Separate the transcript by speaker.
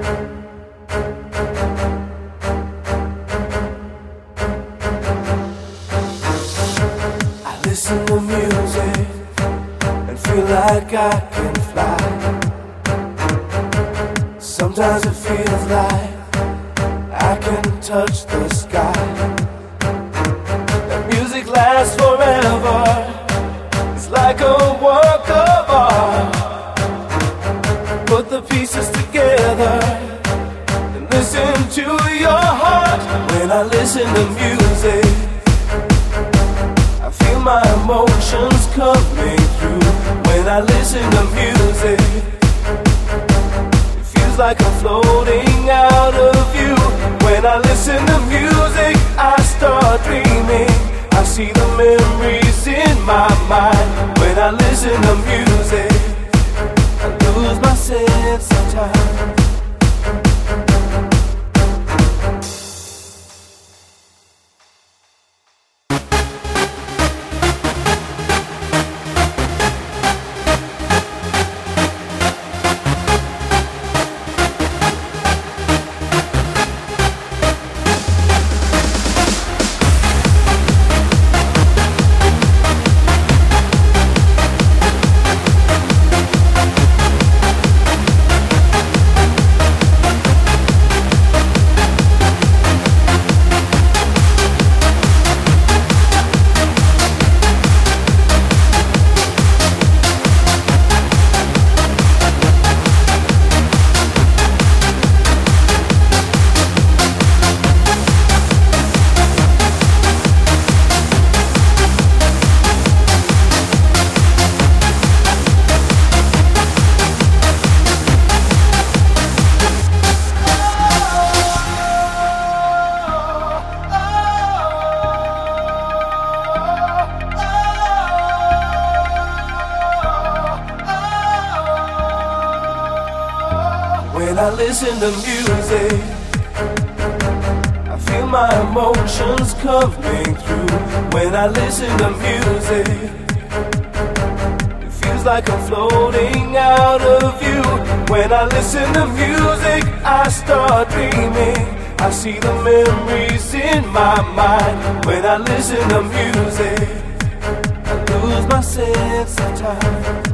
Speaker 1: Listen to music and feel like I can fly. Sometimes it feels like I can touch the sky. The music lasts forever. It's like a work of art. Put the pieces together and listen to your heart. When I listen to music, my emotions coming through. When I listen to music, it feels like I'm floating out of you. When I listen to music, I start dreaming. I see the memories in my mind. When I listen to music, I lose my sense of time. When I listen to music, I feel my emotions coming through. When I listen to music, it feels like I'm floating out of you. When I listen to music, I start dreaming. I see the memories in my mind. When I listen to music, I lose my sense of time.